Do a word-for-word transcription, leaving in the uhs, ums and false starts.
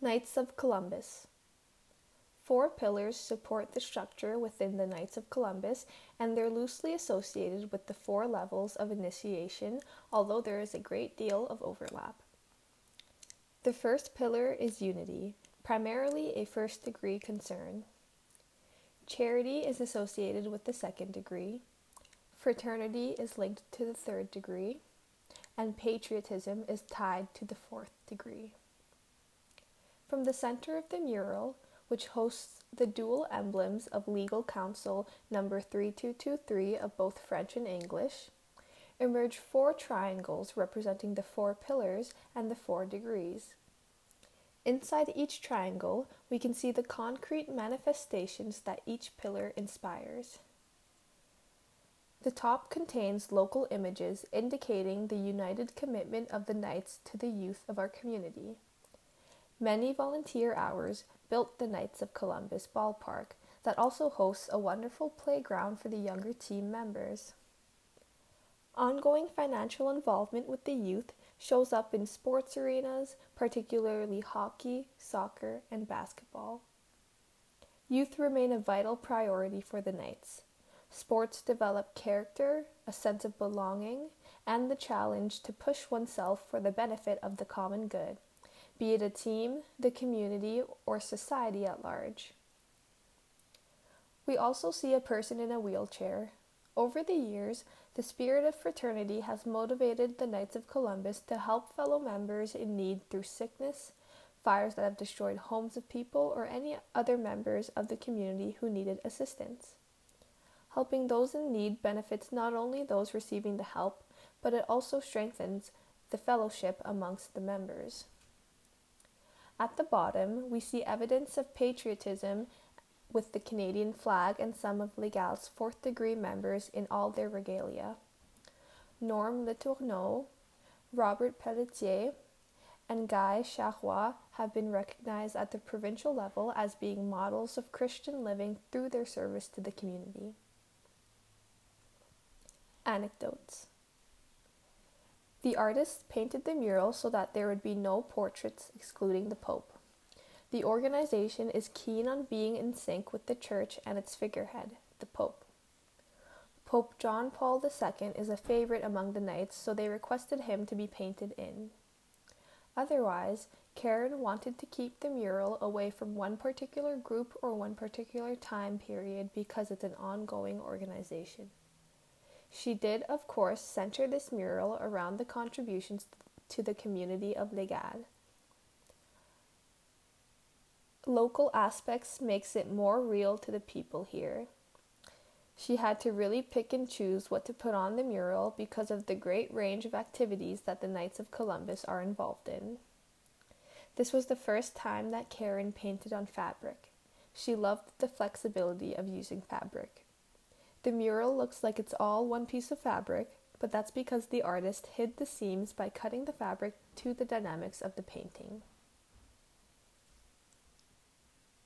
Knights of Columbus. Four pillars support the structure within the Knights of Columbus, and they're loosely associated with the four levels of initiation, although there is a great deal of overlap. The first pillar is unity, primarily a first degree concern. Charity is associated with the second degree. Fraternity is linked to the third degree, and patriotism is tied to the fourth degree. From the center of the mural, which hosts the dual emblems of Legal Council number three two two three of both French and English, emerge four triangles representing the four pillars and the four degrees. Inside each triangle, we can see the concrete manifestations that each pillar inspires. The top contains local images indicating the united commitment of the Knights to the youth of our community. Many volunteer hours built the Knights of Columbus ballpark that also hosts a wonderful playground for the younger team members. Ongoing financial involvement with the youth shows up in sports arenas, particularly hockey, soccer, and basketball. Youth remain a vital priority for the Knights. Sports develop character, a sense of belonging, and the challenge to push oneself for the benefit of the common good, be it a team, the community, or society at large. We also see a person in a wheelchair. Over the years, the spirit of fraternity has motivated the Knights of Columbus to help fellow members in need through sickness, fires that have destroyed homes of people, or any other members of the community who needed assistance. Helping those in need benefits not only those receiving the help, but it also strengthens the fellowship amongst the members. At the bottom, we see evidence of patriotism with the Canadian flag and some of Legal's fourth degree members in all their regalia. Norm Letourneau, Robert Pelletier, and Guy Charrois have been recognized at the provincial level as being models of Christian living through their service to the community. Anecdotes. The artists painted the mural so that there would be no portraits excluding the Pope. The organization is keen on being in sync with the Church and its figurehead, the Pope. Pope John Paul the Second is a favorite among the Knights, so they requested him to be painted in. Otherwise, Karen wanted to keep the mural away from one particular group or one particular time period because it's an ongoing organization. She did, of course, center this mural around the contributions to the community of Legal. Local aspects makes it more real to the people here. She had to really pick and choose what to put on the mural because of the great range of activities that the Knights of Columbus are involved in. This was the first time that Karen painted on fabric. She loved the flexibility of using fabric. The mural looks like it's all one piece of fabric, but that's because the artist hid the seams by cutting the fabric to the dynamics of the painting.